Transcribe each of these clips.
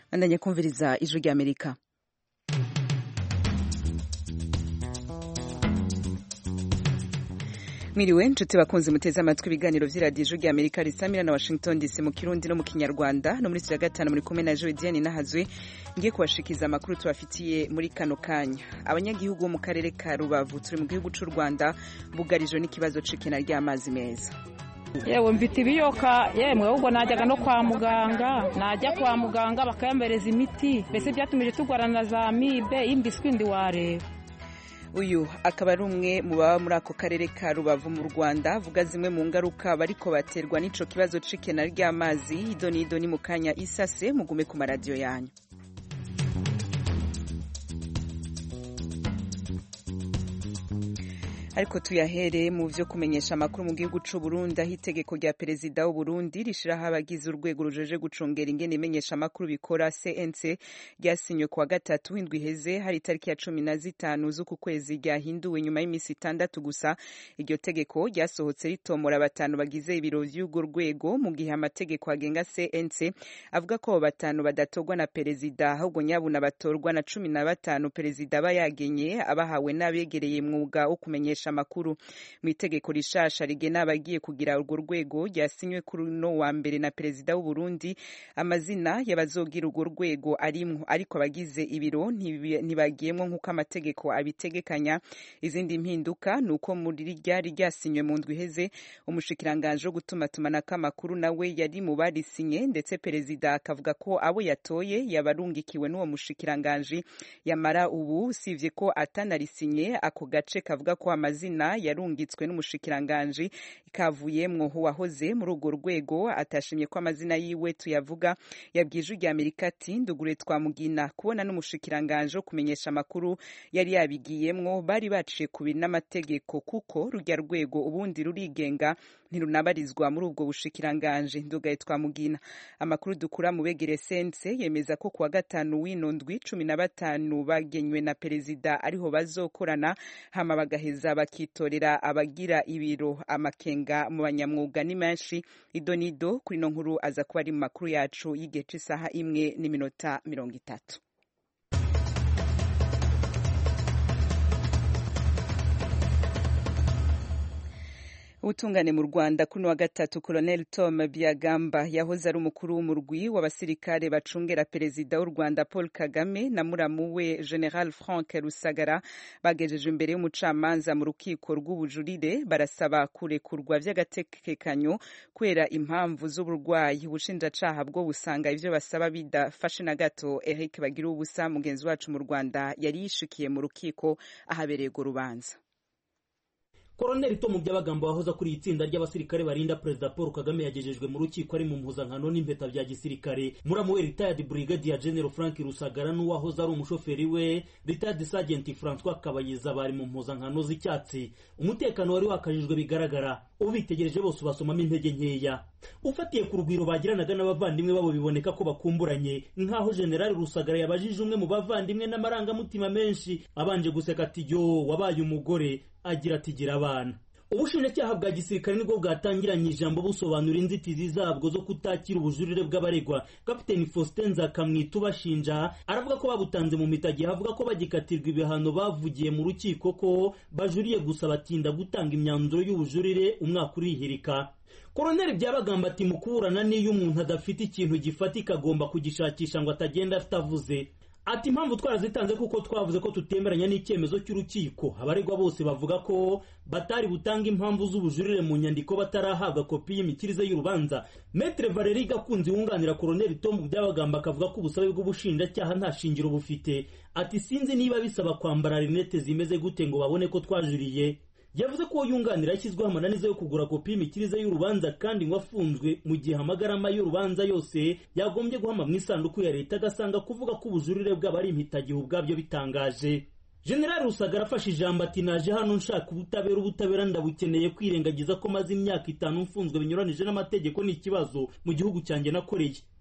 andanye kumviriza ijwi rya Amerika. Mwiriwe nshuti bakunzi muteze amatwi ibiganiro vy'iradiyo ijwi rya Amerika risamira na Washington DC mu Kirundi no mu Kinyarwanda, no muri ya gatanu muri kumwe na Joediane Nahazwe ngiye kubashikiza amakuru tubafitiye muri kano kanya. Abanyagihugu mu karere ka Rubavu turi mu gihugu c'u Rwanda bugarijwe n'ikibazo c'ikena ry'amazi meza. Yewe mfite ibiyoka yemwe ahubwo najyaga no kwa muganga, najya kwa muganga bakayambereza imiti, mbese byatumije tugwarana za amibe imbiswi ndi wareba. Uyu akaba ari umwe mu baba muri ako karere ka Rubavu mu Rwanda avuga zimwe mu ngaruka bariko baterwa n'ico kibazo c'ikena ry'amazi. Idoni mu kanya isase mugume ku maradiyo yanyu. Ariko tuyahere mu vyo kumenyesha amakuru mu gihugu c'u Burundi, aho itegeko rya perezida w'u Burundi rishiraho abagize urwego rujeje gucungera ingene imenyesha amakuru bikora CNC ryasinywe kuwa gatatu w'indwi iheze, hari itariki ya 15 z'uku kwezi ryahinduwe nyuma y'imisi 6 gusa. Iryo tegeko ryasohotse ritomora batanu bagize ibiro vy'urwo rwego, mu gihe amategeko agenga CNC avuga ko abo batanu badatorwa na perezida, ahubwo nyabuna batorwa na 15 perezida aba yagenye abahawe n'abegereye mwuga wo kumenyesha amakuru. Mu itegeko rishasha rigena abagiye kugira urwo rwego ryasinywe kuri no wa mbere na perezida w'u Burundi, amazina y'abazogira urwo rwego arimwo, ariko abagize ibiro ntibagiyemwo nk'uko amategeko abitegekanya. Izindi mpinduka nuko muri ryari ryasinywe mu ndwi iheze, umushikiranganje wo gutumatumanako amakuru nawe yari mu barisinye, ndetse perezida akavuga ko abo yatoye yabarungikiwe n'uwo mushikiranganje. Yamara ubu sivye ko atanarisinye, ako gace kavuga ko amazina yarungitswe n'umushikiranganje kavuyemwo wahoze muri urwo rwego atashimye ko amazina yiwe tuyavuga. Yabwije rya Amerika ati ndugure twamugina kubona n'umushikiranganje wo kumenyesha amakuru yari yabigiyemwo, bari baciye kubiri n'amategeko kuko rujya rwego ubundi rurigenga ntirunabarizwa muri ubwo bushikiranganje. Ndugaye twamugina. Amakuru dukura mu begere sense yemeza ko kuwa gatanu w'ino ndwi 15 bagenywe na perezida ariho bazokorana hama bagaheza bakitorera abagira ibiro. Amakenga mu banyamwuga ni menshi. Idonido kuri no nkuru aza kuba ari mu makuru yacu y'igihe c'isaha 1:30. Ubutungane mu Rwanda kuri wa gatatu, Colonel Tom Byabagamba yahoze ari umukuru w'umurwi w'abasirikare bacungera perezida w'u Rwanda Paul Kagame na muramu we General Frank Rusagara bagejeje imbere y'umucamanza mu rukiko rw'ubujurire, barasaba kurekurwa vy'agatekekanyo kubera impamvu z'uburwayi. Ubushinjacaha bwo busanga ivyo basaba bidafashe na gato. Eric Bagiruwubusa mugenzi wacu mu Rwanda yari yishikiye mu rukiko ahabereye go rubanza. Colonel Tom Byabagamba wahoza kuri itsinda ry'abasirikare barinda Perezida Paul Kagame yagejejwe mu rukiko ari mu mpuzankano n'impeta bya gisirikare. Muramu we retired Brigadier General Frank Rusagara n'uwahoze ari umushoferi we retired Sergeant François Kabayiza bari mu mpuzankano z'icyatsi. Umutekano wari wakajijwe bigaragara, ubitegereje bose basomamo intege nkeya. Ufatiye ku rugwiro bagiranaga n'abavandimwe babo biboneka ko bakumburanye, nkaho General Rusagara yabajije umwe mu bavandimwe n'amarangamutima menshi abanje guseka ati yo wabaye umugore, agira ati gira abana. Ubushinjacyaha bwa gisirikare nibwo bwatangiranye ijambo busobanura inzitizi zabwo zo kutakira ubujurire bw'abaregwa. Kapiteni Faustin Nzakamwita bashinja aravuga ko babutanze mu mitagi, avuga ko bagikatirwa ibihano bavugiye mu rukiko ko bajuriye gusa batinda gutanga imyanzuro y'ubujurire umwaka urihirika. Colonel Byabagamba ati mu kuburana n'iyo umuntu adafite ikintu gifatika agomba kugishakisha ngo atagenda atavuze. Ati impamvu twarazitanze kuko twavuze ko tutemeranya n'icyemezo cy'urukiko. Abaregwa bose bavuga ko batari butanga impamvu z'ubujurire mu nyandiko batarahabwa kopi y'imikirize y'urubanza. Maître Valerie Gakunzi wunganira Colonel Tom Byabagamba akavuga ko ubusabe bw'ubushinjacyaha nta shingiro bufite. Ati sinzi niba bisaba kwambara rinete zimeze gute ngo babone ko twajuriye. Yavuze ko yunganira yashyizweho amananiza yo kugura kopi y'imikirize y'urubanza kandi ngo afunzwe mu gihe amagarama y'urubanza yose yagombye guhama mu isanduku ya leta, agasanga kuvuga ko ubujurire bw'abari impitagihe ubwabyo bitangaje. General Rusagara afashe ijambo ati naje hano nshaka ubutabera ndabukeneye, kwirengagiza ko maze imyaka 5 mfunzwe binyuranije n'amategeko n'ikibazo mu gihugu cyanjye nakoreye.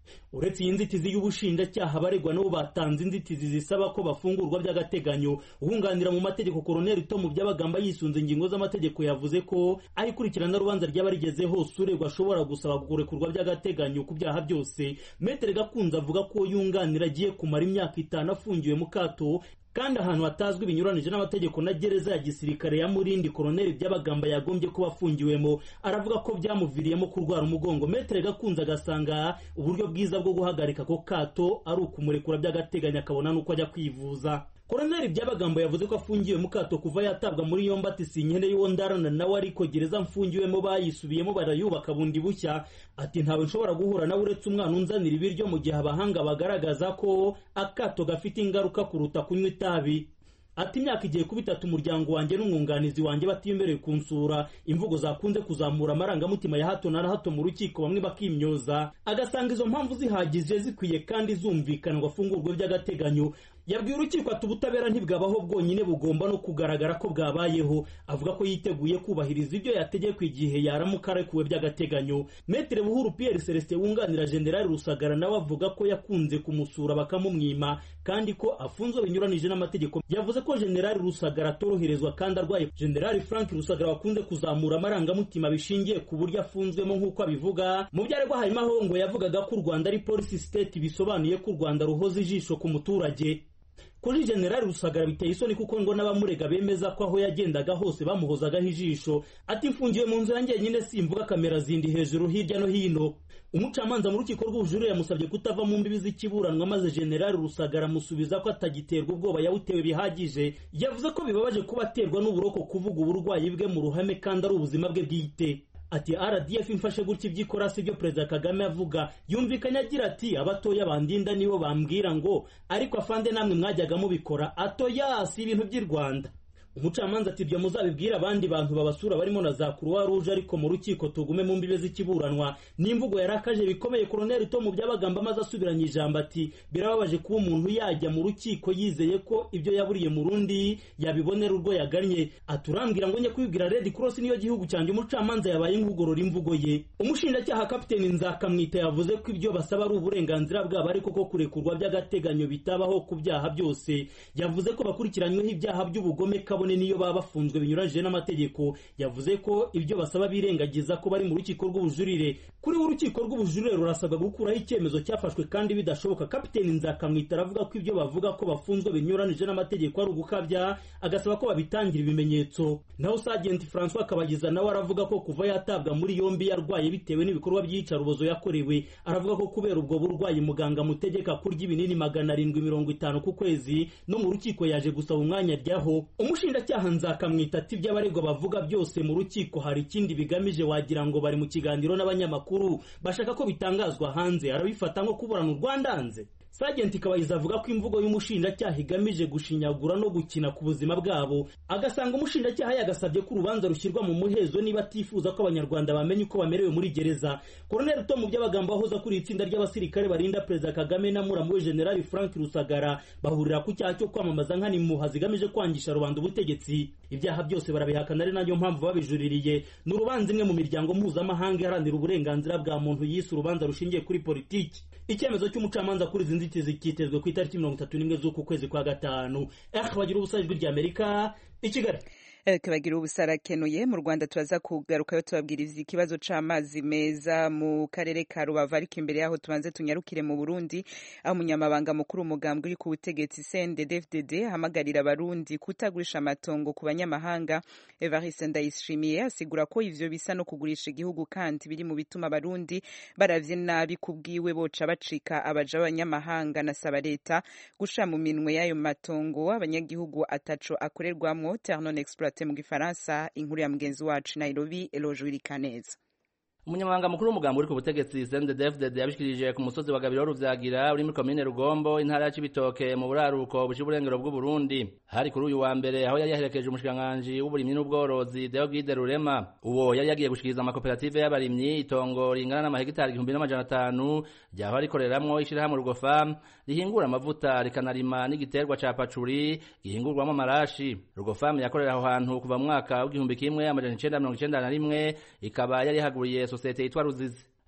uretse iyi nzitizi y'ubushinjacyaha abaregwa nabo batanze inzitizi zisaba ko bafungurwa by'agateganyo. Uhunganira mu mategeko Colonel Tom Byabagamba yisunze ingingo z'amategeko yavuze ko ari kurikirana rubanza ryaba rigeze hose uregwa ashobora gusaba kurekurwa by'agateganyo ku byaha byose. Maître Gakunze avuga ko yunganira agiye kumara imyaka 5 afungiwe mu kato kandi ahantu hatazwi binyuranije n'amategeko na gereza ya gisirikare ya Murindi Colonel Byabagamba yagombye kuba afungiwemo. Aravuga ko byamuviriyemo kurwara umugongo. Maître Gakunze agasanga uburyo bwiza bwo guhagarika ko kato ari ukumurekura by'agateganyo akabona nuko ajya kwivuza. Colonel Byabagamba yavuze ko afungiwe mu kato kuva yatabwa muri yombi ati sinkene y'uwo ndarana nawe ariko gereza mfungiwemo bayisubiyemo barayubaka bundi bushya. Ati ntawe nshobora guhura nawe uretse umwana unzanira ibiryo mu gihe abahanga bagaragaza ko akato gafite ingaruka kuruta kunywa itabi. Ati imyaka igiye kuba 3 umuryango wanjye n'umwunganizi wanjye batimbereye kunsura. Imvugo zakunze kuzamura amarangamutima ya hato na hato mu rukiko bamwe bakimyoza. Agasanga izo mpamvu zihagije zikwiye kandi zumvikana ngo afungurwe by'agateganyo. Yabwiye urukiko ati ubutabera ntibwabaho bwonyine bugomba no kugaragara ko bwabayeho. Avuga ko yiteguye kubahiriza ibyo yategekwe igihe yaramuka arekuwe by'agateganyo. Maître Buhuru Pierre Celestin wunganira General Rusagara nawe avuga ko yakunze kumusura bakamumwima kandi ko afunzwe binyuranije n'amategeko. Yavuze ko General Rusagara atoroherezwa kandi arwaye. General Frank Rusagara wakunze kuzamura amarangamutima bishingiye ku buryo afunzwemo nk'uko abivuga. Mu byaregwa harimo aho ngo yavugaga ko u Rwanda ari police state bisobanuye ko u Rwanda ruhoza ijisho ku muturage. Kuri General Rusagara biteye isoni kuko ngo n'abamurega bemeza ko aho yagendaga hose bamuhozagaho ijisho. Ati mfungiwe mu nzu yanjye nyine simvuga kamera zindi hejuru hirya no hino. Umucamanza mu rukiko rw'ubujurire yamusabye kutava mu mbibi z'ikiburanwa maze General Rusagara musubiza ko atagiterwa ubwoba yawutewe bihagije. Yavuze ko bibabaje kuba aterwa n'uburoko kuvuga uburwayi bwe mu ruhame kandi ari ubuzima bwe bwite. Ati RDF imfashe gutya ibyikora sibyo Perezida Kagame avuga. Yumvikanye agira ati abatoya bandinda nibo bambwira ngo ariko afande namwe mwajyaga mubikora. Atoya si ibintu by'i Rwanda. Umucamanza ati ibyo muzabibwira abandi bantu babasura barimo na za Croix Rouge ariko mu rukiko tugume mu mbibe z'ikiburanwa. N'imvugo yarakaje bikomeye Colonel Tom Byabagamba maze asubiranye ijambo ati birababaje kuba umuntu yajya mu rukiko yizeye ko ibyo yaburiye mu Rundi yabibonera urwo yagannye. Aturambwira ngo njye kwibwira Red Cross niyo gihugu cyanjye. Umucamanza yabaye nkugorora imvugo ye. Umushinjacyaha Captain Nzakamwita yavuze ko ibyo basaba ari uburenganzira bwabo ariko ko kurekurwa by'agateganyo bitabaho ku byaha byose. Yavuze ko bakurikiranyweho ibyaha by'ubugome kabone niyo baba bafunzwe binyuranyije n'amategeko. Yavuze ko ibyo basaba birengagiza ko bari mu rukiko rw'ubujurire. Kuri urukiko rw'ubujurire rurasabwa gukuraho icyemezo cyafashwe kandi bidashoboka. Kapiteni Nzakamwita aravuga ko ibyo bavuga ko bafunzwe binyuranyije n'amategeko ari ugukabya, agasaba ko babitangira ibimenyetso. Naho Sergeant François Kabagiza nawe aravuga ko kuva yatabwa muri yombi yarwaye bitewe n'ibikorwa by'iyicarubozo yakorewe. Aravuga ko kubera ubwo burwayi muganga mutegeka kurya ibinini 750 ku kwezi no mu rukiko yaje gusaba umwanya ryaho. Umushinjacyaha Nzakamwita ati by'abaregwa bavuga byose mu rukiko hari ikindi bigamije wagira ngo bari mu kiganiro n'abanyamakuru bashaka ko bitangazwa hanze. Arabifata nko kuburana u Rwanda hanze. Sergeant Kabayiza avuga ko imvugo y'umushinjacyaha igamije gushinyagura no gukina ku buzima bwabo. Agasanga umushinjacyaha yagasabye ko urubanza rushyirwa mu muhezo niba atifuza ko abanyarwanda bamenye uko bamerewe muri gereza. Colonel Tom Byabagamba wahoza kuri itsinda ry'abasirikare barinda Perezida Kagame na muramu we General Frank Rusagara bahurira ku cyaha cyo kwamamaza nkani muha zigamije kwangisha rubanda ubutegetsi. Ibyaha byose barabihakana ari nayo mpamvu babijuririye. N'urubanza imwe mu miryango mpuzamahanga iharanira uburenganzira bwa muntu yise urubanza rushingiye kuri politiki. Icyemezo cy'umucamanza kuri zinzitizi kitezwe ku itariki 31 z'uku kwezi kwa gatanu. Bagira ubusajwi ry'Amerika i Kigali. Bagira ubusarakenuye mu Rwanda turaza kugarukayo tubabwiriza ikibazo c'amazi meza mu karere ka Rubavu, ariko imbere yaho tubanze tunyarukire mu Burundi aho umunyamabanga mukuru umugambwe uri ku butegetsi CNDD-FDD hamagarira abarundi kutagurisha amatongo ku banyamahanga. Evariste Ndayishimiye asigura ko ivyo bisa no kugurisha igihugu kandi biri mu bituma abarundi baravye nabi kubwiwe boca bacika abaja b'abanyamahanga. Nasaba leta gusha mu minwe y'ayo matongo abanyagihugu ataco akorerwamwo. Ternon Exploité mu Gifaransa, inkuru ya mugenzi wacu Nairobi Eloge Wirikaneza. Umunyamabanga mukuru w'umugambi uri ku butegetsi CNDD-FDD yabishikirije ku musozi wa Gabiro Ruvyagira uri muri komine Rugombo intara ya Cibitoke mu buraruko buci burengero bw'u Burundi. Hari kuri uyu wa mbere aho yari yaherekeje umushikiranganji w'uburimyi n'ubworozi Deogide Rurema. Uwo yari yagiye gushikiriza amakoperative y'abarimyi itongo ringana n'amahegitari 1500 ryaho rikoreramwo ishirahamwe Rugofam rihingura amavuta rikanarima n'igiterwa ca pacuri gihingurwamo amarashi. Rugofam yakorera aho hantu kuva mu mwaka w'1991 ikaba yari haguriye sosiyete yitwa Ruzizi.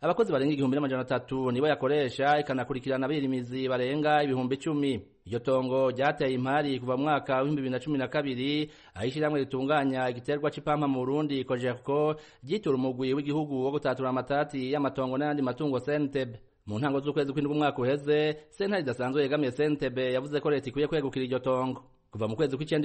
abakozi barenga 1,300 nibo yakoresha ikanakurikirana abirimizi barenga 10,000. Iryo tongo ryateye impari kuva mu mwaka wa 2012 ahishiramwe ritunganya igiterwa c'ipampa mu Burundi Cogerco ryitura umugwi w'igihugu wo gutatura amatati y'amatongo n'andi matungo CNTB. Mu ntango z'ukwezi kw'indwi umwaka uheze, sentare idasanzwe yegamiye CNTB yavuze ko leta ikwiye kwegukira iryo tongo. Kuva mu kwezi kw'icenda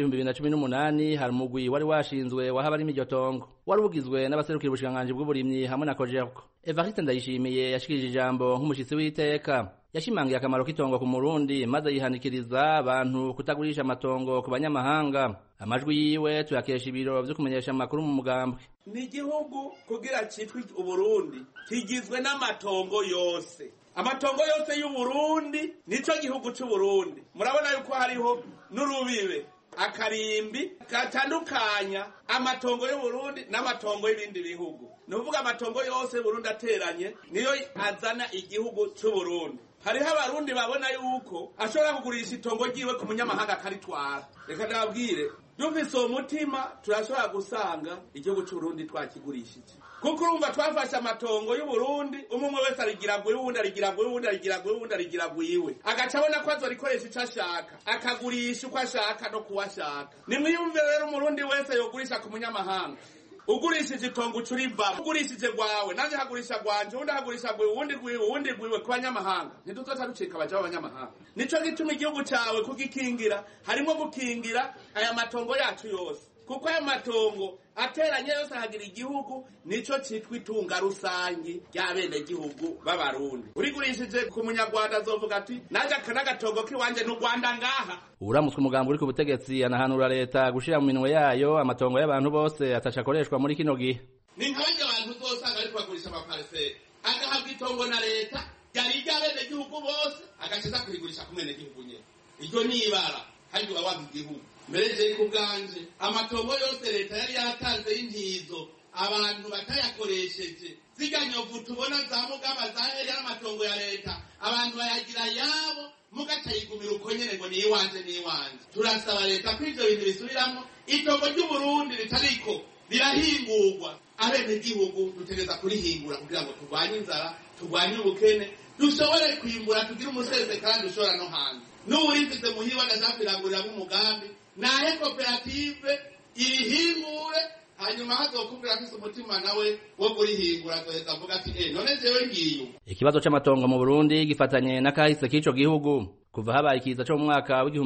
2018 hari umugwi wari washinzwe wahaba iryo tongo, wari ugizwe n'abaserukira ubushikiranganji bw'uburimyi hamwe na Cogerco. Evariste Ndayishimiye yashikirije ijambo nk'umushitsi w'iteka, yashimangiye akamaro k'itongo ku Murundi maze yihanikiriza abantu kutagurisha amatongo ku banyamahanga. Amajwi yiwe tuyakesha ibiro vyo kumenyesha amakuru mu mugambwe. Ni igihugu kugira citwa Uburundi kigizwe n'amatongo yose. Amatongo yose y'u Burundi nico gihugu c'u Burundi. Murabona yuko hariho n'urubibe akarimbi gatandukanya amatongo y'u Burundi n'amatongo y'ibindi bihugu. Nuvuga amatongo yose Burundi ateranye niyo azana igihugu c'u Burundi. Hariho abarundi babona yuko ashobora kugurisha itongo ryiwe ku munyamahanga akaritwara. Reka ndababwire, dufise umutima turashobora gusanga igihugu c'u Burundi twakigurishije. Kuko urumva twafashe amatongo y'u Burundi, umwe wese arigira gwe, uwundi arigira gwe, uwundi arigira gwe, uwundi arigira gwiwe. Agaca abona ko azorikoresha ico ashaka, akagurisha uko ashaka no kuwashaka. Nimwiyumve rero umurundi wese yogurisha ku munyamahanga. Ugurishije itongo ucuriva, ugurishije gwawe, nanje hagurisha gwanje, undi hagurisha gwe, uwundi gwiwe ku banyamahanga. Ntituzota rucika baje abanyamahanga. Nico gituma igihugu cawe kugikingira, harimo gukingira aya matongo yacu yose. Kuko aya matongo ateranye yose hagira igihugu, nico citwa itunga rusangi ry'abene gihugu b'abarundi. Urigurishije ku munyarwanda azovuga ati naje akanagatongo kiwanje n'u Rwanda ngaha. Uramutswe umugambi uri ku butegetsi anahanura leta gushira mu minwe yayo amatongo y'abantu bose atacakoreshwa muri kino gihe. Ni nk'abandi abantu uzosanga ariko bagurisha amaparcelle agahabwa itongo na leta yari ry'abene gihugu bose agakiza kurigurisha ku mwene gihugu nyene. Iryo ni ibara kandi wawaga igihugu. Mereze kubganje amatongo yose leta yari yatanze y'intizo abantu batayakoresheje ziganyovu tubona za mugaba zahere y'amatongo ya leta abantu bayagira yabo mugatayigumira uko nyene ngo ni iwanje turasaba leta ko ivyo bintu bisubiramo itongo ry'u Burundi ritariko rirahingurwa abene gihugu dutegeza kurihingura kugira ngo turwanye inzara turwanye ubukene dushobore kwimbura tugira umuseze kandi dushobora no hanze n'uwurifise muhiwa ndashapirangurira b'umugambi nahe koperative irihingure hanyuma hazokubwira afise umutima nawe wo kurihingura azoheza avuga ati none jewe ngiyo. Ikibazo c'amatongo mu Burundi gifatanye n'akahise k'ico gihugu. Kuva habaye ikiza co mu mwaka wa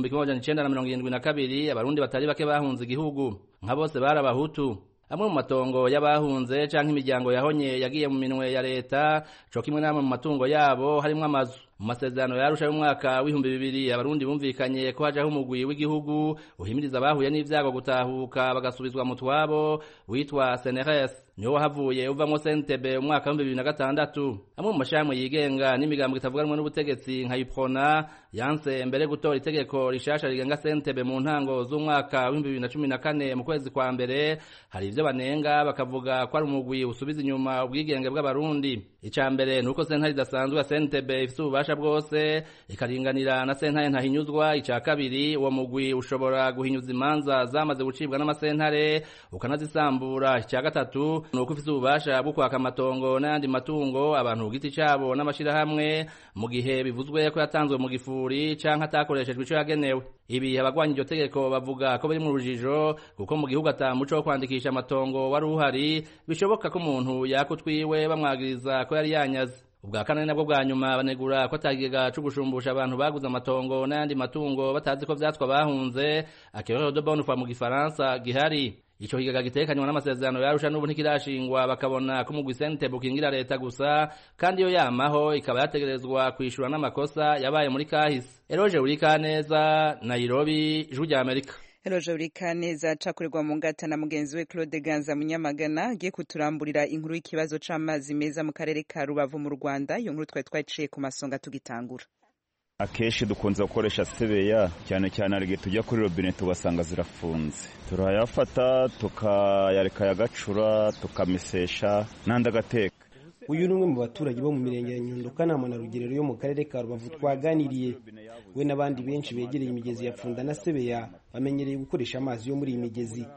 1972 abarundi batari bake bahunze igihugu, nka bose bari abahutu. Amwe mu matongo y'abahunze canke imiryango yahonye yagiye mu minwe ya leta, co kimwe namwe mu matungo yabo harimwo amazu. Mu masezerano yarusha y'umwaka w'2000 abarundi bumvikanye ko hajaho umugwi w'igihugu uhimiriza abahuye n'ivyago gutahuka bagasubizwa mu twabo witwa CNRS. Niwo havuye uvamwo CNTB umwaka wa 2006. Amwe mu mashami yigenga n'imigambo itavuganwa n'ubutegetsi nka Iprona yanse mbere gutora itegeko rishasha rigenga CNTB mu ntango z'umwaka wa 2014 mu kwezi kwa mbere. Hari ivyo banenga bakavuga ko ari umugwi usubiza inyuma ubwigenge bw'abarundi. Ica mbere nuko sentare idasanzwe ya CNTB ifite ububasha bwose ikaringanira na sentare ntahinyuzwa. Ica kabiri uwo mugwi ushobora guhinyuza imanza zamaze gucibwa n'amasentare ukanazisambura. Ica gatatu nuko ufite ububasha bwo kwaka amatongo n'andi matungo abantu ku giti cabo n'amashirahamwe mu gihe bivuzwe ko yatanzwe mu gifuri canke atakoreshejwe ico yagenewe. Ibi abagwanya iryo tegeko bavuga ko biri mu rujijo kuko mu gihugu ata muco wo kwandikisha amatongo wari uhari, bishoboka ko umuntu yakutwiwe bamwagiriza ko yari yanyaze. Ubwa kane nabwo bwa nyuma banegura ko atagega cyo gushumbusha abantu baguze amatongo n'andi matungo batazi ko vyatwa bahunze, akero de bonne foi mu gifaransa gihari. Ico higaga gitekanywa n'amasezerano yarusha n'ubu ntikirashingwa, bakabona ko mugwi CNTB ukingira leta gusa kandi yo yamaho ikaba yategerezwa kwishura n'amakosa yabaye muri kahise. Eroje Urikaneza, Nairobi, Ijwi rya Amerika. Eroje Urikaneza cakurirwa mu ngata na mugenzi we Claude Ganza Munyamagana agiye kuturamburira inkuru y'ikibazo c'amazi meza mu karere ka Rubavu mu Rwanda. Iyo nkuru twari twaciye ku masonga tugitangura. Akeshi dukunze gukoresha sebeya cyane cyane arige tujya kuri robine tugasanga zirafunze, turayafata tukayareka yagacura tukamisesha nandagateka. Uyu ni umwe mu baturage bo mu mirenge ya Nyundo, Kanama na Rugerero yo mu karere ka Rubavu twaganiriye. We n'abandi benshi begereye imigezi ya Pfunda na Sebeya bamenyereye gukoresha amazi yo muri iyi migezi.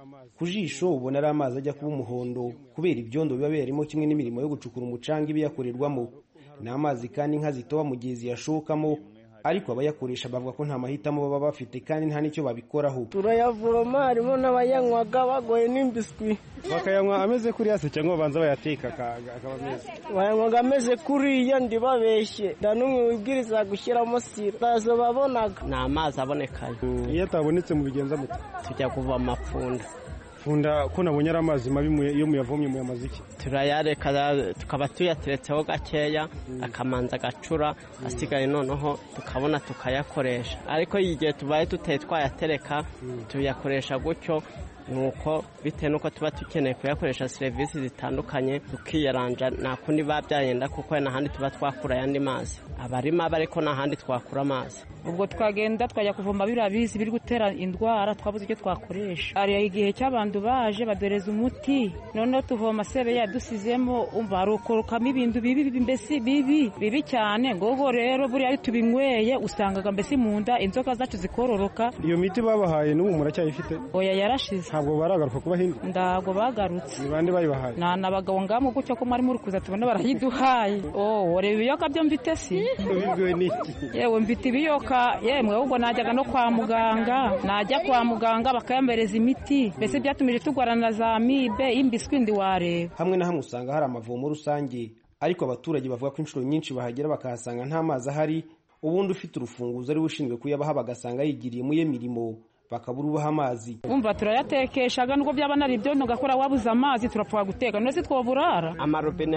ku jisho ubona ari amazi ajya kuba umuhondo kubera ibyondo biba birimo kimwe n'imirimo yo gucukura umucanga ibiyakorerwamo. Ni amazi kandi inka zitoba mu gihe ziyashokamo, ariko abayakoresha bavuga ko nta mahitamo baba bafite kandi nta n'icyo babikoraho. Turayavoma, harimo n'abayanywaga bagoye n'imbiswi. Bakayanywa ameze kuriya se cyangwa babanza bayateka akaba meza? Bayanywaga ameze kuriya ndibabeshye, nta n'umwe wibwiriza gushyiramo sira, ntazo babonaga. Ni amazi abonekayo. Iyo atabonetse mu bigenza muto tujya kuva amapfunda. Funda ko nabonye ari amazi mabi iyo muyavomye muyamaze iki? Turayareka tukaba tuyateretseho gakeya akamanza agacura, asigaye noneho tukabona tukayakoresha. Ariko igihe tubaye tuteye twayatereka tuyakoresha gutyo, nuko bitewe nuko tuba dukeneye kuyakoresha serivisi zitandukanye tukiyaranja, nta kundi babyagenda kuko n'ahandi tuba twakura ayandi mazi. Abarima ariko n'ahandi twakura amazi. Ubwo twagenda twajya kuvoma biriya bizi biri gutera indwara, twabuze icyo twakoresha. Hari igihe cy'abantu baje badoreza umuti, noneho tuvoma sebe yadusizemo, umva harokorokamo ibintu bibi, mbese bibi cyane. Ngogo rero buriya ari tubinyweye usangaga mbese mu nda inzoka zacu zikororoka. Iyo miti babahaye n'ubu muracyayifite? Oya, yarashize. Ntabwo baragaruka kuba hindi? Ntabwo bagarutse. Ni bande bayibahaye? N'abagabo ngamo gutyo ko mwari muri kuza tubone barayiduhaye. Reba ibiyoka byo mfite si? Ubibwiwe n'iki? Yewe mfite ibiyoka, yemwe ubwo najyaga no kwa muganga, najya kwa muganga bakayambereza imiti, mbese byatumije tugwarana za amibe, imbiswi ndi wareba. Hamwe na hamwe usanga hari amavomo rusange, ariko abaturage bavuga ko inshuro nyinshi bahagera bakahasanga nta mazi ahari, ubundi ufite urufunguzo ari ushinzwe kuyabaha bagasanga yigiriye mu ye mirimo bakabura ubaha amazi. Umva turayatekeshaga nubwo byaba nari ibyo ntugakora wabuze amazi turapfa guteka, none twoburara. Amarobine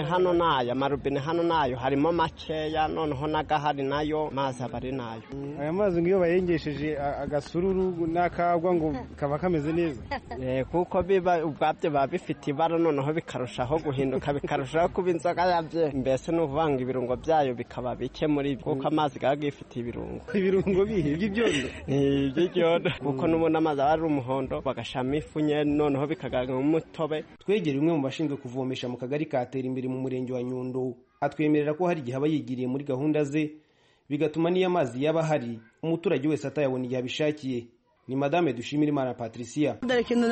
hano nayo harimo makeya, noneho n'agahari nayo mazi abari nayo. Aya mazi ngiyo bayengesheje agasururu n'akagwa ngo kaba kameze neza. Kuko biba ubwabyo baba bifite ibara, noneho bikarushaho guhinduka, bikarushaho kuba inzoga yabyo, mbese n'uvanga ibirungo byayo bikaba bike muri byo, kuko amazi gaga gifite ibirungo. Ibirungo bihe by'ibyondo? By'ibyondo. Kuko n'ubundi amazi aba ari umuhondo bagashamo ifu nye, noneho bikagaragara umutobe. Twegereye umwe mu bashinzwe kuvomesha mu kagari Katera imbere mu murenge wa Nyundo, atwemerera ko hari igihe aba yigiriye muri gahunda ze, bigatuma n'iyo amazi yaba ahari umuturage wese atayabona igihe abishakiye. Ni Madame Dushimirimana Patricia. Dore kintu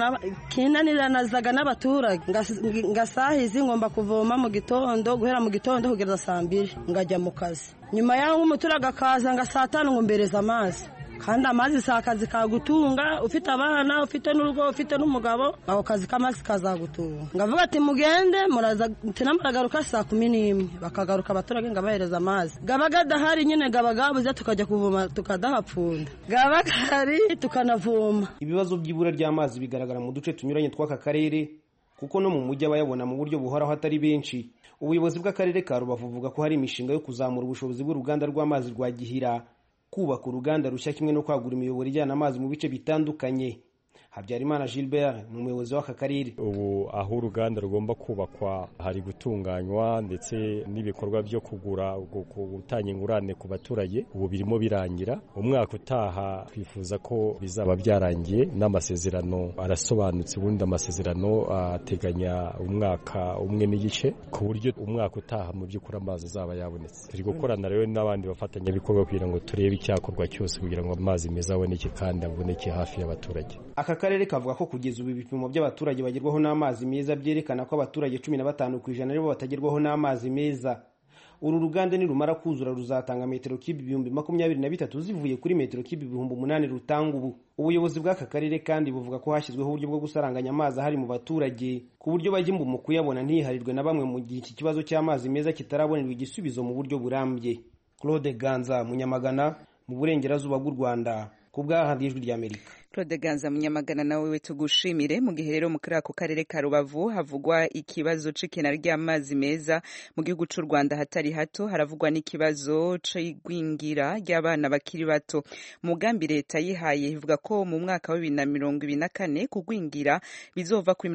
kinaniranazaga n'abaturage ngasahizi ngomba kuvoma mu gitondo, guhera mu gitondo kugeza saa 2 ngajya mu kazi. Nyuma yaho umuturage akaza nga saa 5 ngombereza amazi. Kandi amazi si akazi kagutunga, ufite abana, ufite n'urugo, ufite n'umugabo, ako kazi k'amazi kazagutunga. Ngavuga ati mugende muraza tinamuragaruka saa 11, bakagaruka abaturage ngabahereza amazi. Gabaga dahari nyine gabuze tukajya kuvoma tukadahapfunda. Gabaga hari tukanavoma. Ibibazo by'ibura ry'amazi bigaragara mu duce tunyuranye tw'aka karere, kuko no mu mujyi abayabona mu buryo buhoraho atari benshi. Ubuyobozi bw'akarere ka Rubavu buvuga ko hari imishinga yo kuzamura ubushobozi bw'uruganda rw'amazi rwa Gihira, kubaka uruganda rushya kimwe no kwagura imiyoboro ijyana amazi mu bice bitandukanye. Habyarimana Gilbert ni umuyobozi w'aka karere. Ubu aho uruganda rugomba kubakwa hari gutunganywa, ndetse n'ibikorwa byo kugura gutanga ingurane ku baturage ubu birimo birangira. Umwaka utaha twifuza ko bizaba byarangiye n'amasezerano arasobanutse, ubundi amasezerano ateganya umwaka umwe n'igice, ku buryo umwaka utaha mu by'ukuri amazi azaba yabonetse. Turi gukorana rero n'abandi bafatanyabikorwa kugira ngo turebe icyakorwa cyose kugira ngo amazi meza aboneke kandi aboneke hafi y'abaturage. Aka karere kavuga ko kugeza ubu ibipimo by'abaturage bagerwaho n'amazi meza byerekana ko abaturage 15% aribo batagerwaho n'amazi meza. Uru ruganda nirumara kuzura ruzatanga metero kibi 23,000 zivuye kuri metero kibi 8,000 rutanga ubu. Ubuyobozi bw'aka karere kandi buvuga ko hashyizweho uburyo bwo gusaranganya amazi ahari mu baturage, ku buryo bajya mu kuyabona ntiharirwe na bamwe mu gihe iki kibazo cy'amazi meza kitarabonerwa igisubizo mu buryo burambye. Claude Ganza, Munyamagana, mu burengerazuba bw'u Rwanda, ku bw'Ijwi ry'Amerika. Claude Ganza, Munyamagana, nawe tugushimire. Mu gihe rero mu karere ka Rubavu havugwa ikibazo c'ikena ry'amazi meza mu gihugu c'u Rwanda hatari hato, haravugwa n'ikibazo c'igwingira ry'abana bakiri bato. Mugambi leta yihaye ivuga ko mu mwaka wa 2024 kugwingira bizova kuri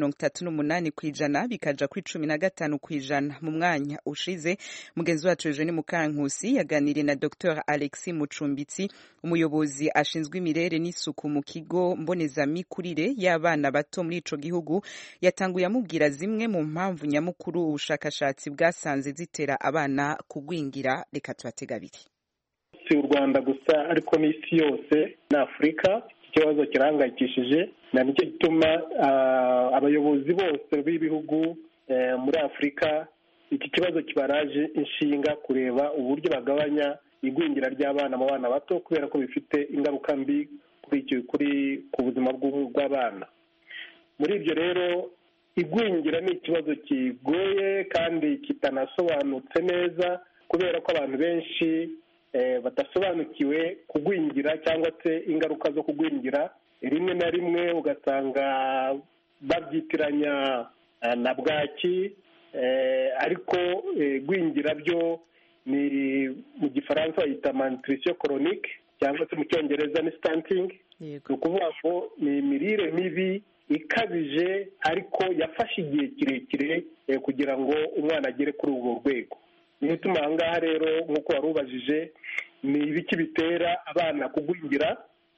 38% bikaja kuri 15%. Mu mwanya ushize mugenzi wacu Eugene Mukankusi yaganiriye na Dr Alexis Mucumbitsi, umuyobozi ashinzwe imirere n'isuku mu kigo mbonezamikurire y'abana bato muri ico gihugu. Yatanguye amubwira zimwe mu mpamvu nyamukuru ubushakashatsi bwasanze zitera abana kugwingira. Reka tubatega abiri. Si u Rwanda gusa ariko n'isi yose na Afurika kibazo kirahangayikishije, na nicyo gituma abayobozi bose b'ibihugu muri Afurika iki kibazo kibaraje inshinga kureba uburyo bagabanya igwingira ry'abana mu bana bato, kubera ko bifite ingaruka mbi ku buzima bw'abana. Muri ibyo rero igwingira ni ikibazo kigoye kandi kitanasobanutse neza, kubera ko abantu benshi badasobanukiwe kugwingira cyangwa se ingaruka zo kugwingira. Rimwe na rimwe ugasanga babyitiranya na bwaki, ariko gwingira byo ni mu gifaransa bayita malnutrition chronique cyangwa se mu cyongereza ni stunting. Ni ukuvuga ngo ni imirire mibi ikabije ariko yafashe igihe kirekire kugira ngo umwana agere kuri urwo rwego. Niyo ituma aha ngaha rero nk'uko wari ubajije, ni ibiki bitera abana kugwingira.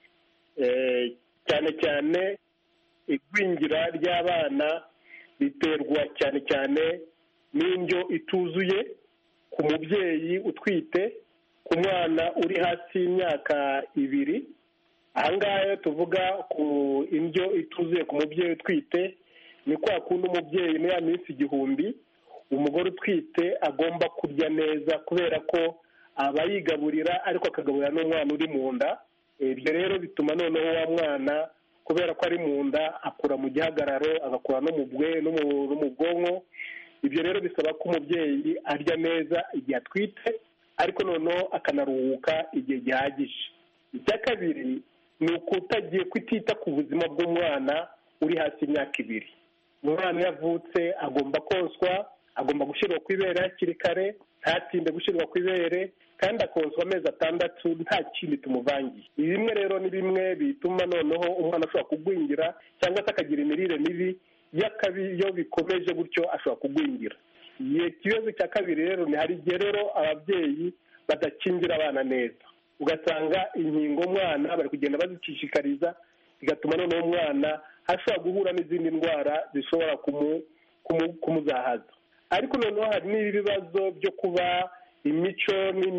Cyane cyane igwingira ry'abana biterwa cyane cyane n'indyo ituzuye ku mubyeyi utwite, ku mwana uri hasi y'imyaka 2. Aha ngaha tuvuga ku indyo ituzuye ku mubyeyi utwite, ni kwa kundi umubyeyi muri ya minsi 1000 umugore utwite agomba kurya neza, kubera ko aba yigaburira ariko akagaburira n'umwana uri mu nda. Ibyo rero bituma noneho wa mwana, kubera ko ari mu nda, akura mu gihagararo, agakura no mu bwonko. Ibyo rero bisaba ko umubyeyi arya neza igihe atwite, ariko noneho akanaruhuka igihe gihagije. Icya kabiri ni kutita ku buzima bw'umwana uri hasi y'imyaka 2. Umwana iyo avutse agomba konswa, agomba gushyirwa ku ibere hakiri kare, ntatinde gushyirwa ku ibere, kandi akonswa amezi 6 nta kindi tumuvangiye. Ibi bimwe rero ni bimwe bituma noneho umwana ashobora kugwingira cyangwa se akagira imirire mibi iyo bikomeje gutyo ashobora kugwingira. Ikibazo cya kabiri rero ni hari igihe rero ababyeyi badakingira abana neza, ugasanga inkingo umwana bari kugenda bazicishikariza, bigatuma noneho umwana ashobora guhura n'izindi ndwara zishobora kumuzahaza. Ariko noneho hari n'ibibazo byo kuba imico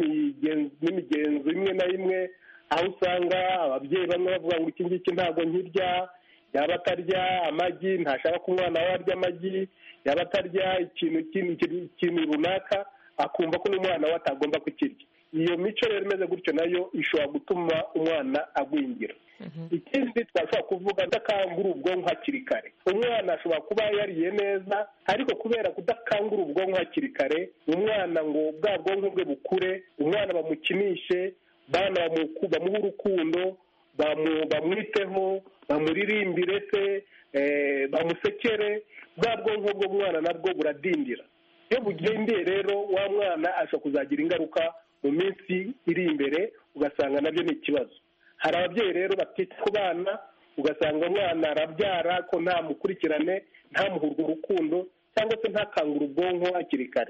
n'imigenzo imwe na imwe, aho usanga ababyeyi bamwe bavuga ngo iki ngiki ntabwo nkirya, yaba atarya amagi ntashaka ko umwana we arya amagi, yaba atarya ikintu runaka akumva ko n'umwana we atagomba kukirya. Iyo mico rero imeze gutyo nayo ishobora gutuma umwana agwingira. Ikindi twashobora kuvuga kudakangura ubwonko hakiri kare. Umwana ashobora kuba yariye neza, ariko kubera kudakangura ubwonko hakiri kare, umwana ngo bwa bwonko bwe bukure, umwana bamukinishe, bamuha urukundo, bamwiteho, bamuririmbire se, bamusekere, bwa bwonko bw'umwana nabwo buradindira. Iyo bugendeye rero wa mwana ashobora kuzagira ingaruka mu minsi iri imbere, ugasanga nabyo ni ikibazo. Hari ababyeyi rero batita ku bana, ugasanga umwana arabyara ko nta mukurikirane, nta muhurwa urukundo, cyangwa se ntakangura ubwonko hakiri kare.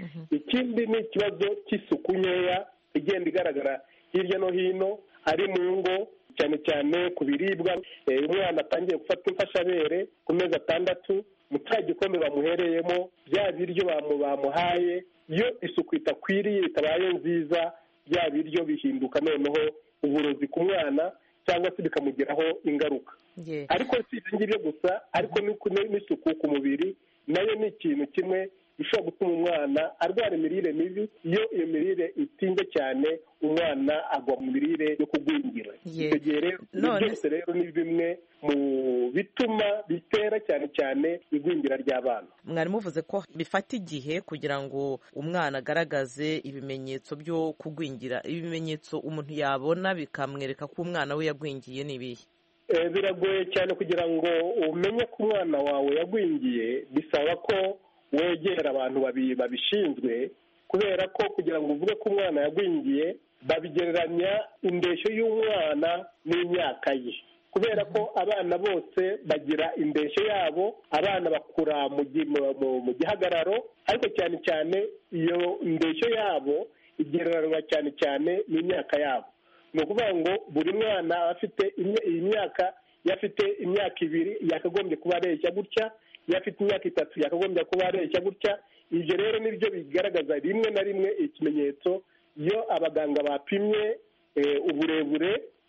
Ikindi ni ikibazo cy'isuku nkeya igenda igaragara hirya no hino, ari mu ngo, cyane cyane ku biribwa. Umwana atangiye gufata imfashabere ku mezi 6, mu cya gikombe bamuhereyemo, bya biryo bamuhaye, iyo isuku itakwiriye, itabaye nziza, bya biryo bihinduka noneho uburozi ku mwana, cyangwa se bikamugiraho ingaruka. Ariko si ibyo ngibyo gusa, ariko n'isuku ku mubiri nayo ni ikintu kimwe gishobora gutuma umwana arwara imirire mibi. Iyo iyo mirire itinze cyane, umwana agwa mu mirire yo kugwingira. Icyo gihe rero byose rero ni bimwe mu bituma bitera cyane cyane igwingira ry'abana. Mwari muvuze ko bifata igihe kugira ngo umwana agaragaze ibimenyetso byo kugwingira. Ibimenyetso umuntu yabona bikamwereka ko umwana we yagwingiye ni ibihe? Biragoye cyane kugira ngo umenye ko umwana wawe yagwingiye. Bisaba ko wegera abantu babishinzwe, kubera ko kugira ngo uvuge ko umwana yagwingiye babigereranya indeshyo y'umwana n'imyaka ye, kubera ko abana bose bagira indeshyo yabo. Abana bakura mu gihagararo, ariko cyane cyane iyo indeshyo yabo igereranywa cyane cyane n'imyaka yabo. Ni ukuvuga ngo buri mwana afite imyaka, yafite imyaka 2 yakagombye kuba areshya gutya, yafite imyaka 3 yakagombye kuba areshya gutya. Ibyo rero nibyo bigaragaza rimwe na rimwe ikimenyetso iyo abaganga bapimye uburebure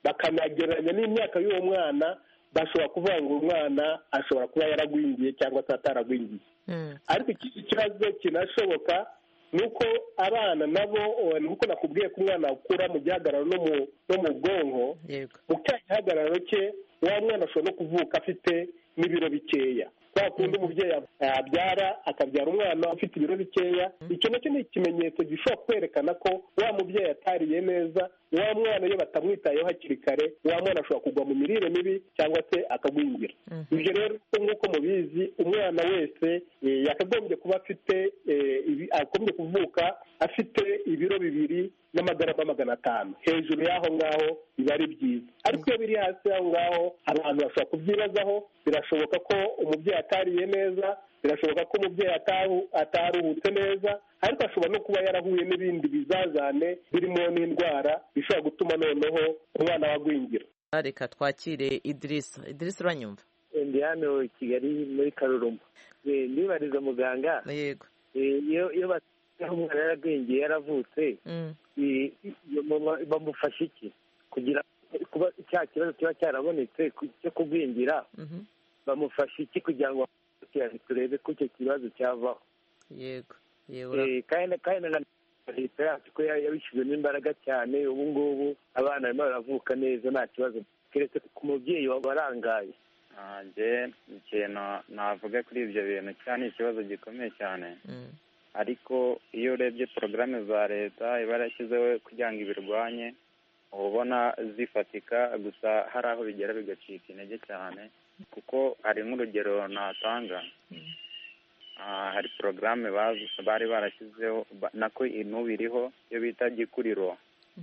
bakanagereranya n'imyaka y'uwo mwana, bashobora kuvuga ngo umwana ashobora kuba yaragwingiye cyangwa se ataragwingiye. Ariko ikindi kibazo kinashoboka ni uko abana nabo, nuko nakubwiye ko umwana akura mu gihagararo no mu bwonko, mu cya gihagararo cye wa mwana ashobora no kuvuka afite n'ibiro bikeya. Kwa kundi umubyeyi abyara akabyara umwana ufite ibiro bikeya, icyo nacyo ni ikimenyetso gishobora kwerekana ko wa mubyeyi atariye neza, wa mwana iyo batamwitayeho hakiri kare, wa mwana ashobora kugwa mu mirire mibi cyangwa se akagwingira. Ibyo rero nk'uko mubizi, umwana wese yakagombye kuba afite agombye kuvuka afite ibiro 2 n'amagarama 500. Hejuru y'aho ngaho biba ari byiza, ariko iyo biri hasi y'aho ngaho abantu bashobora kubyibazaho. Birashoboka ko umubyeyi atariye neza, birashoboka ko umubyeyi ataruhutse neza, ariko ashobora no kuba yarahuye n'ibindi bizazane birimo n'indwara bishobora gutuma noneho umwana wagwingira. Reka twakire Idrissa. Idrissa, uranyumva? Ndi hano Kigali muri Karuruma. Ndibariza muganga, yego, iyo basanga umwana yaragwingiye yaravutse, bamufasha iki kugira kuba cya kibazo kiba cyarabonetse cyo kugwingira? Bamufasha iki kugira ngo turebe ko icyo kibazo cyavaho? Yego, kandi na leta yacu ko yabishyizemo imbaraga cyane. Ubu ngubu abana barimo baravuka neza nta kibazo, keretse ku mubyeyi warangaye. Nje ikintu navuga kuri ibyo bintu cyane, ikibazo gikomeye cyane. Ariko iyo urebye porogaramu za leta iba yarashyizeho kugira ngo ibirwanye, uba ubona zifatika, gusa hari aho bigera bigacika intege cyane. Kuko hari nk'urugero natanga, hari porogaramu bari barashyizeho nako n'ubu iriho, iyo bita gikuriro.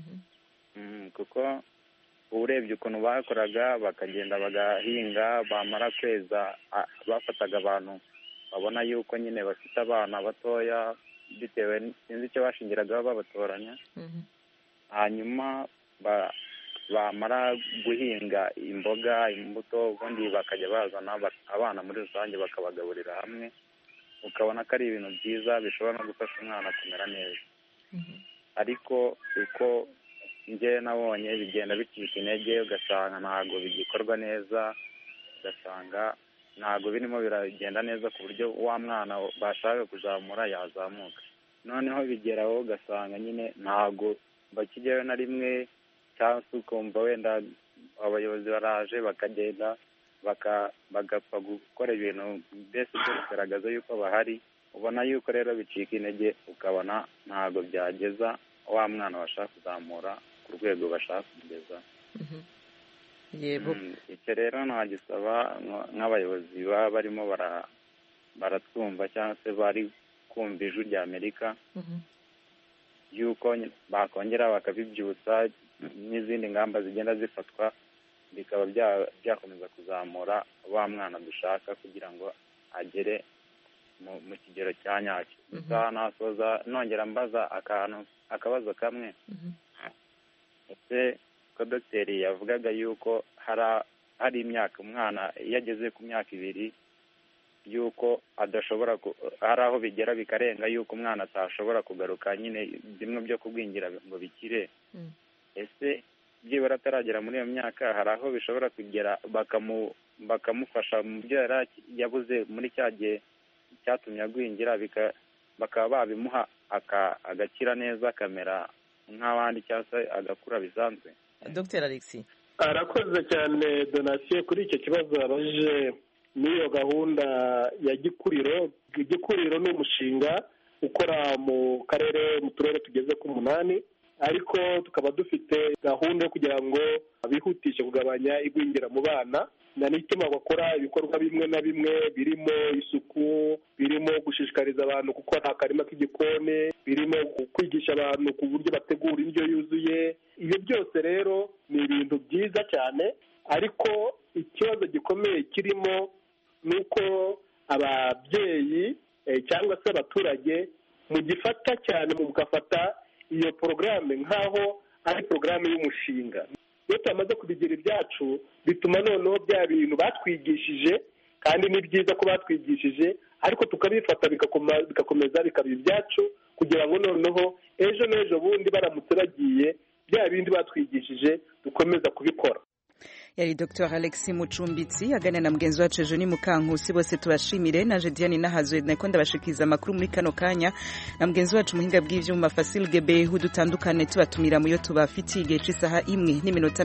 Kuko urebye ukuntu bakoraga, bakagenda bagahinga, bamara kweza bafataga abantu babona yuko nyine bafite abana batoya, bitewe sinzi icyo bashingiragaho babatoranya. Hanyuma bamara guhinga imboga, imbuto, ubundi bakajya bazana abana muri rusange bakabagaburira hamwe. Ukabona ko ari ibintu byiza bishobora no gufasha umwana kumera neza. Ariko uko njye nabonye bigenda bicika intege, ugasanga ntabwo bigikorwa neza, ugasanga ntabwo birimo biragenda neza ku buryo wa mwana bashaka kuzamura yazamuka. Noneho bigeraho ugasanga nyine ntabwo bakijyayo na rimwe, cyangwa se ukumva wenda abayobozi baraje bakagenda bagapfa gukora ibintu mbese byo bigaragaza yuko bahari. Ubona yuko rero bicika intege, ukabona ntabwo byageza wa mwana bashaka kuzamura ku rwego bashaka kugeza. Icyo rero nagisaba nk'abayobozi baba barimo baratwumva cyangwa se bari kumva ijwi rya Amerika, yuko bakongera bakabibyutsa, n'izindi ngamba zigenda zifatwa bikaba byakomeza kuzamura wa mwana dushaka kugira ngo agere mu kigero cya nyacyo. Gusa nasoza nongera mbaza akabazo kamwe. Ese ko dogiteri yavugaga yuko hari imyaka umwana iyo ageze ku myaka 2 yuko adashobora hari aho bigera bikarenga yuko umwana atashobora kugaruka nyine bimwe byo kugwingira ngo bikire. Ese byibura ataragera muri iyo myaka hari aho bishobora kugera bakamufasha mu byo yabuze muri cya gihe cyatumye agwingira, bakaba babimuha agakira neza akamera nk'abandi cyangwa se agakura bisanzwe? Dr. Alexis arakoze cyane Donatien kuri icyo kibazo abajije. N'iyo gahunda ya gikuriro ni umushinga ukora mu turere tugeze ku 8, ariko tukaba dufite gahunda yo kugira ngo bihutishe kugabanya igwingira mu bana. N'ituma bakora ibikorwa bimwe na bimwe birimo isuku, birimo gushishikariza abantu gukora akarima k'igikoni, birimo kwigisha abantu ku buryo bategura indyo yuzuye. Ibyo byose rero ni ibintu byiza cyane, ariko ikibazo gikomeye kirimo ni uko ababyeyi cyangwa se abaturage mugifata cyane, mugafata iyo porogaramu nk'aho ari porogaramu y'umushinga. Iyo tumaze kubigira ibyacu bituma noneho bya bintu batwigishije, kandi ni byiza ko batwigishije, ariko tukabifata bigakomeza bikaba ibyacu, kugira ngo noneho ejo n'ejo bundi baramutse bagiye bya bindi batwigishije dukomeza kubikora. Yari Dr Alex Mucumbitsi aganira na mugenzi wacu Ejo ni Mukankusi, bose tubashimire. Naje Diane Nahazwe nako ndabashikiza amakuru muri kano kanya na mugenzi wacu muhinga bw'ivyuma Fasil Gebehu, dutandukane tubatumira mu yo tubafitiye igihe cy'isaha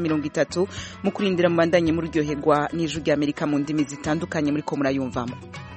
1:30 mu kurindira mu bandanye mu ryoherwa n'ijwi ry'Amerika mu ndimi zitandukanye muri ko murayumvamo.